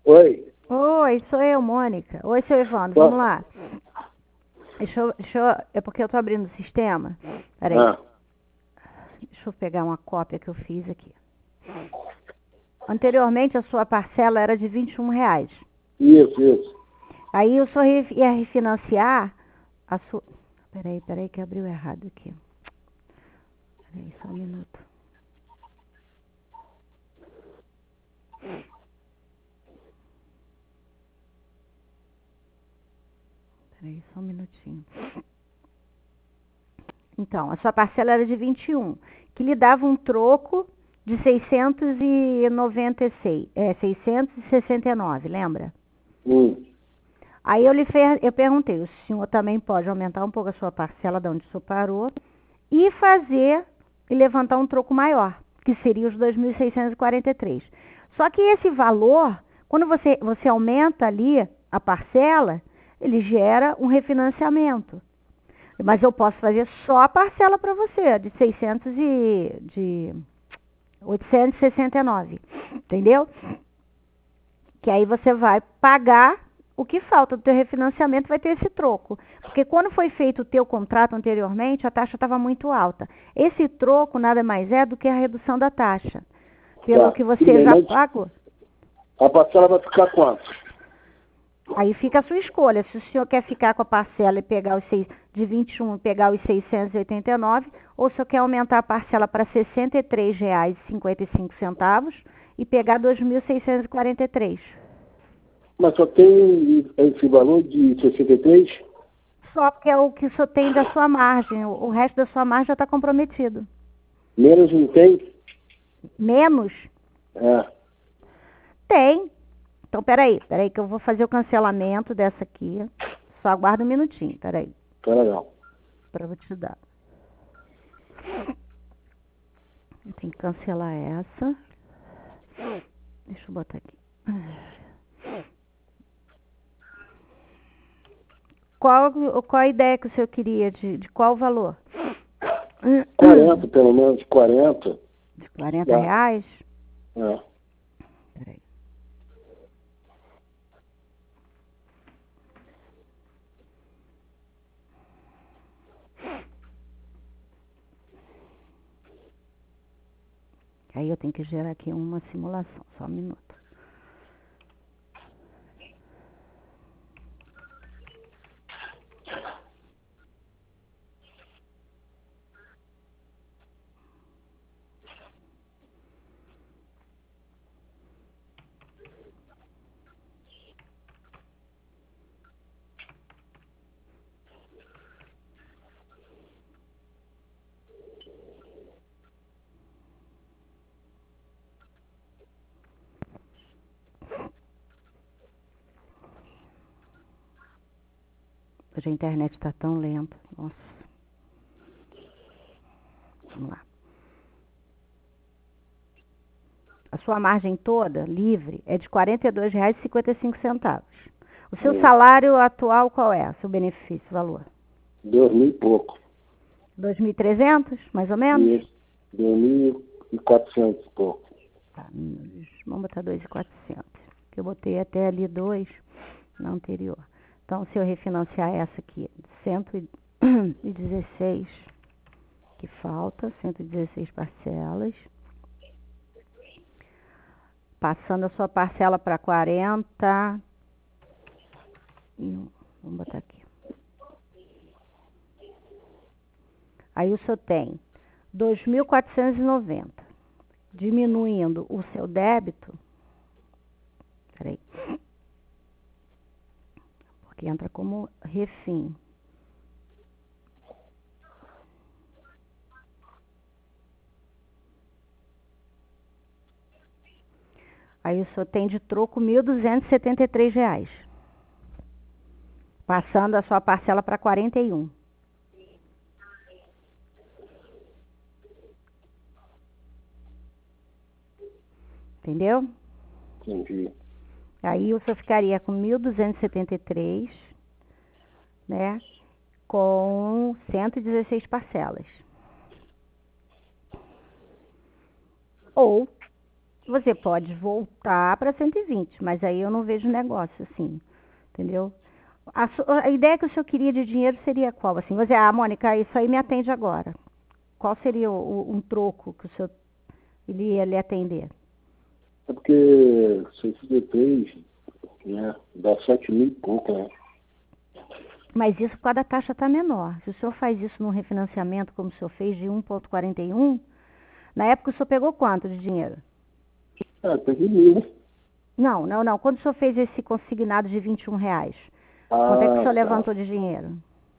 Oi. Oi, sou eu, Mônica. Oi, seu Evandro, vamos Ó, lá. É porque eu tô abrindo o sistema. Peraí, Ah, deixa eu pegar uma cópia que eu fiz aqui. Anteriormente, a sua parcela era de R$ 21. isso. Aí eu só ia refinanciar a sua... Peraí, que abriu errado aqui. Peraí, só um minuto. Peraí, só um minutinho. Então, a sua parcela era de 21, que lhe dava um troco de 669, lembra? Hum. Aí eu perguntei, o senhor também pode aumentar um pouco a sua parcela de onde o senhor parou e fazer e levantar um troco maior, que seria os 2.643. Só que esse valor, quando você aumenta ali a parcela, ele gera um refinanciamento. Mas eu posso fazer só a parcela para você, de 869, entendeu? Que aí você vai pagar o que falta do teu refinanciamento, vai ter esse troco. Porque quando foi feito o teu contrato anteriormente, a taxa estava muito alta. Esse troco nada mais é do que a redução da taxa. Pelo Tá. que Tudo você bem, já mas pagou. a parcela vai ficar quanto? Aí fica a sua escolha. Se o senhor quer ficar com a parcela e pegar de 21 e pegar os 689, ou se o senhor quer aumentar a parcela para R$ 63,55 e pegar 2.643. Mas só tem esse valor de 63? Só porque é o que o senhor tem da sua margem. O resto da sua margem já está comprometido. Menos não tem? Menos? É, Tem. Então, peraí que eu vou fazer o cancelamento dessa aqui. Só aguarda um minutinho, peraí, tá legal. para eu te dar. Eu tenho que cancelar essa. Deixa eu botar aqui. Qual a ideia que o senhor queria de qual valor? 40, pelo menos, 40. De 40 Dá. reais? É. Peraí. Aí eu tenho que gerar aqui uma simulação. Só um minuto. Hoje a internet está tão lenta. Nossa. Vamos lá. A sua margem toda, livre, é de R$ 42,55. O seu Hum. salário atual qual é? O seu benefício, valor? 2.000 e pouco. 2.300, mais ou menos? Isso. 2.400 e pouco. Tá, vamos botar 2.400. Que eu botei até ali 2 na anterior. Então, se eu refinanciar essa aqui, 116, que falta, 116 parcelas. Passando a sua parcela para 40. Vamos botar aqui. Aí o senhor tem 2.490. Diminuindo o seu débito. Peraí. Porque entra como refim. Aí o senhor tem de troco R$ 1.273. Passando a sua parcela para 41. Entendeu? Entendi. Aí o senhor ficaria com 1.273, né? Com 116 parcelas. Ou Você pode voltar para 120, mas aí eu não vejo negócio, assim, entendeu? A ideia que o senhor queria de dinheiro seria qual? Assim, você, Mônica, isso aí me atende agora. Qual seria um troco que o senhor iria lhe atender? É porque 63, né, dá 7 mil e pouco, né? Mas isso quando a taxa está menor. Se o senhor faz isso num refinanciamento, como o senhor fez, de 1,41, na época o senhor pegou quanto de dinheiro? Peguei mil, né? Não. Quando o senhor fez esse consignado de R$ 21, quanto é que o Ah, senhor tá. levantou de dinheiro?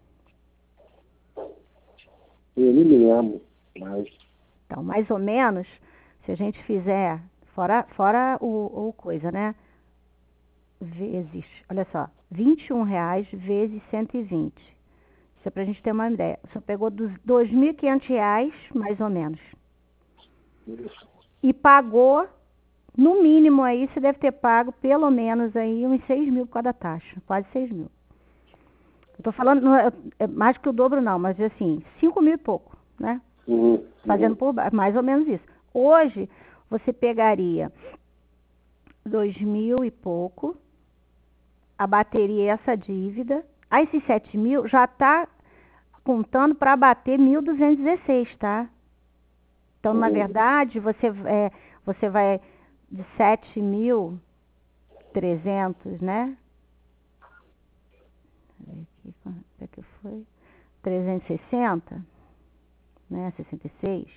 Eu nem me lembro, mas... Então, mais ou menos, se a gente fizer, fora o coisa, né? Vezes, olha só, R$ 21 vezes 120. Isso é pra gente ter uma ideia. O senhor pegou dos R$ 2.500, mais ou menos. Isso. E pagou, no mínimo aí, você deve ter pago pelo menos aí uns 6 mil por causa da taxa. Quase 6 mil. Eu tô falando, não é mais que o dobro não, mas assim, 5 mil e pouco, né? Fazendo por mais ou menos isso. Hoje, você pegaria 2 mil e pouco, abateria essa dívida. Aí esses 7 mil já está contando para abater 1.216, tá? Então, na verdade, você vai de 7.300, né? Aqui, quanto é que foi? 360, né? 66.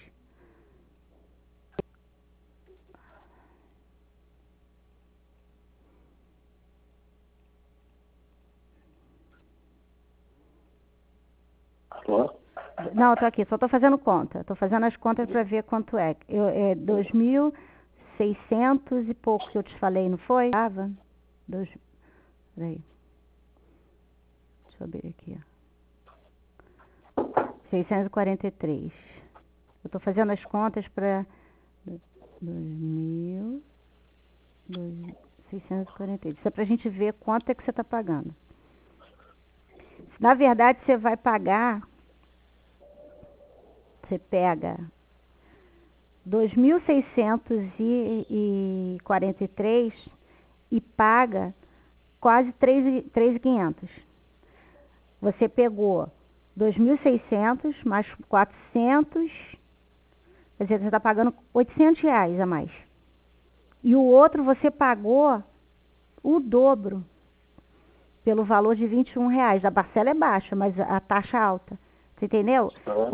Ó. Não, eu tô aqui, só tô fazendo conta. Tô fazendo as contas para ver quanto é. É 2.600 e pouco que eu te falei, não foi? Tava? Peraí. Deixa eu ver aqui, ó. 643. Eu tô fazendo as contas para 2.643. Isso é pra gente ver quanto é que você tá pagando. Na verdade, você vai pagar, você pega 2.643 e paga quase 3.500. Você pegou 2.600 mais 400, quer dizer, você está pagando R$ 800 a mais. E o outro você pagou o dobro, pelo valor de R$ 21. A parcela é baixa, mas a taxa é alta. Você entendeu?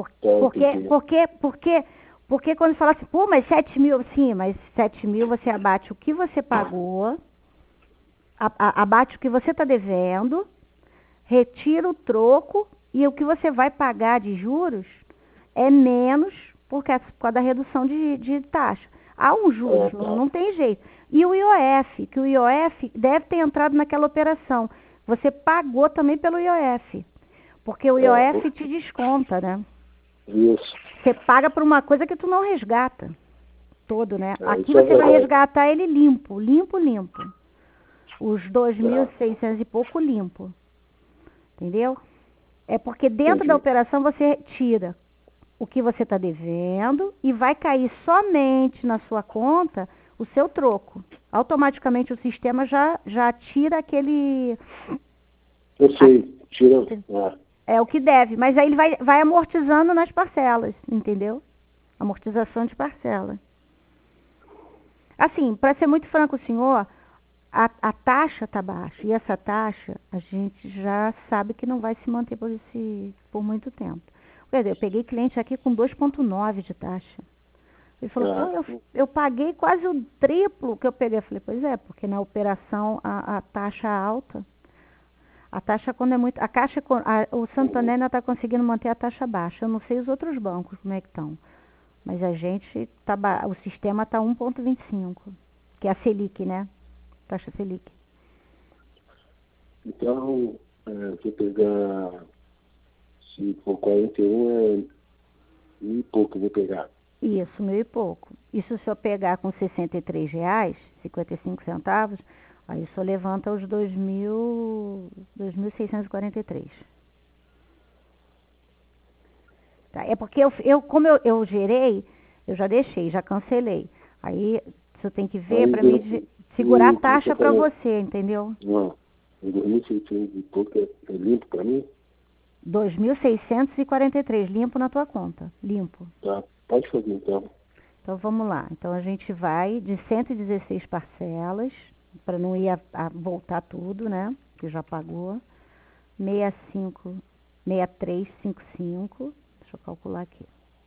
Porque quando fala assim, pô, mas 7 mil, sim, mas 7 mil você abate o que você pagou, abate o que você está devendo, retira o troco e o que você vai pagar de juros é menos por causa da redução de taxa. Há um juros, não tem jeito. E o IOF, que o IOF deve ter entrado naquela operação. Você pagou também pelo IOF, porque o IOF te desconta, né? Isso. Você paga por uma coisa que tu não resgata todo, né? Aqui isso é você vai verdade. resgatar ele limpo. Os 2.600 e pouco limpo. Entendeu? É porque dentro da Entendi. operação você tira o que você está devendo e vai cair somente na sua conta o seu troco. Automaticamente o sistema já tira aquele... Eu sei, tira. É o que deve, mas aí ele vai amortizando nas parcelas, entendeu? Amortização de parcela. Assim, para ser muito franco, senhor, a taxa está baixa. E essa taxa, a gente já sabe que não vai se manter por muito tempo. Quer dizer, eu peguei cliente aqui com 2,9 de taxa. Ele falou, pô, eu paguei quase o triplo que eu peguei. Eu falei, pois é, porque na operação a taxa alta. A taxa quando é muito... o Santander ainda está conseguindo manter a taxa baixa. Eu não sei os outros bancos como é que estão. Mas a gente o sistema está 1,25, que é a Selic, né? Taxa Selic. Então, se eu pegar, se for 41, é mil e pouco eu vou pegar. Isso, mil e pouco. E se o senhor pegar com R$ 63, 55 centavos, aí o senhor levanta os 2.643. Tá? É porque como eu gerei, eu já deixei, já cancelei. Aí Você tem que ver Aí para deu- mim segurar a e taxa você para falou- você, entendeu? Não, em 2.600 e pouco é limpo para mim? 2.643 limpo na tua conta, limpo. Tá, pode fazer então. Então vamos lá. Então a gente vai de 116 parcelas, para não ir a voltar tudo, né? Que já pagou. 6355. Deixa eu calcular aqui.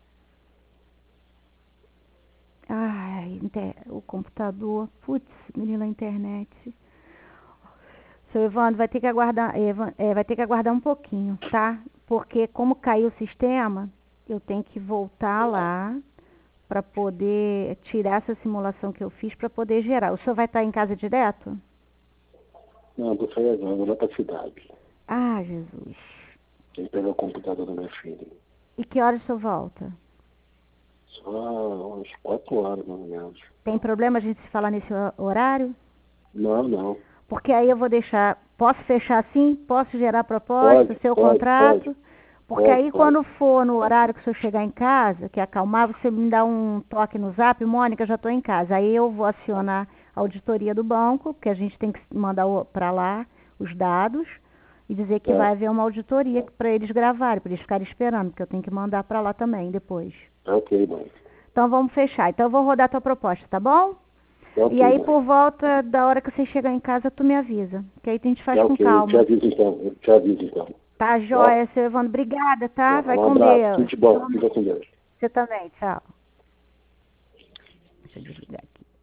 Ai, o computador. Putz, menina, a internet. Seu Evandro, vai ter que aguardar, vai ter que aguardar um pouquinho, tá? Porque como caiu o sistema, eu tenho que voltar lá para poder tirar essa simulação que eu fiz para poder gerar. O senhor vai estar em casa direto? Não, vou sair agora, vou lá pra cidade. Ah, Jesus. Tem que pegar o computador da minha filha. E que horas o senhor volta? Só umas 4 horas, mais ou menos. Tem problema a gente se falar nesse horário? Não, não. Porque aí eu vou deixar, posso fechar assim? Posso gerar proposta, seu contrato? Porque aí quando for no horário que o senhor chegar em casa, que acalmar, você me dá um toque no zap, Mônica, já estou em casa. Aí eu vou acionar a auditoria do banco, porque a gente tem que mandar para lá os dados e dizer que vai haver uma auditoria para eles gravarem, para eles ficarem esperando, porque eu tenho que mandar para lá também depois. Ok, mãe. Então vamos fechar. Então eu vou rodar a tua proposta, tá bom? Ok, E aí mãe. por volta da hora que você chegar em casa, tu me avisa. Que aí a gente faz com Ok, calma. eu te aviso então. Tá joia, seu Evandro. Obrigada, tá? Vai Um com abraço, Deus. tudo de bom, fica com Deus. Você também, tchau. Deixa eu desligar aqui.